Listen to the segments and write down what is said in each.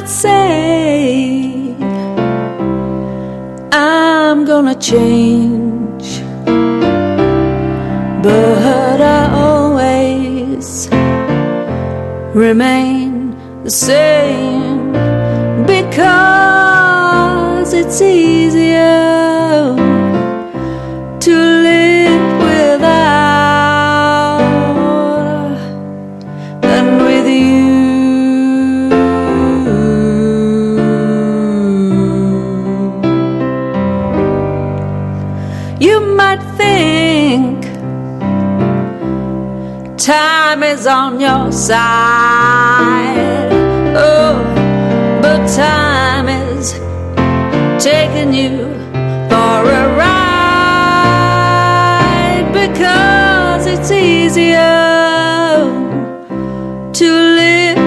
say I'm gonna change, but I always remain the same, because it's easier to live without than with you. You might think time is on your side, oh, but time is taking you for a ride, because it's easier to live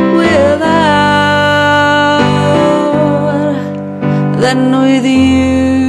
without than with you.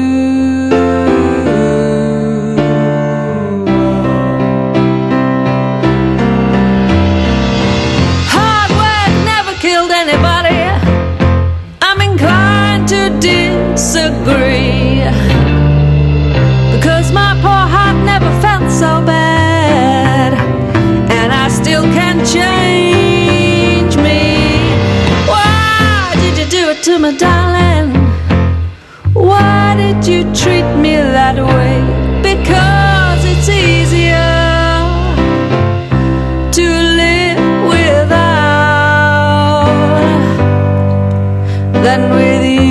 Disagree, because my poor heart never felt so bad, and I still can't change me. Why did you do it to me, darling? Why did you treat me that way? Because it's easier to live without than with you.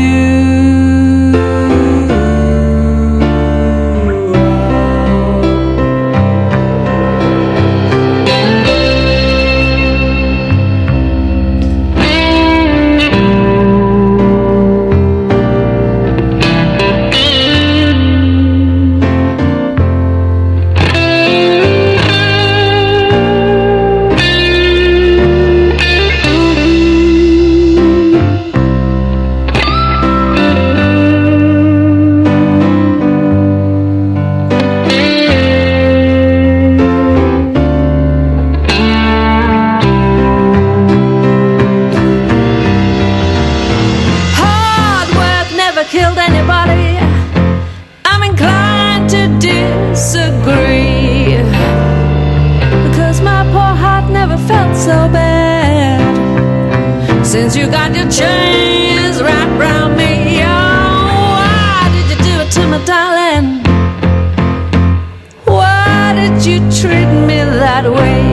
Killed anybody. I'm inclined to disagree, because my poor heart never felt so bad since you got your chains wrapped around me. Oh, why did you do it to me, darling? Why did you treat me that way?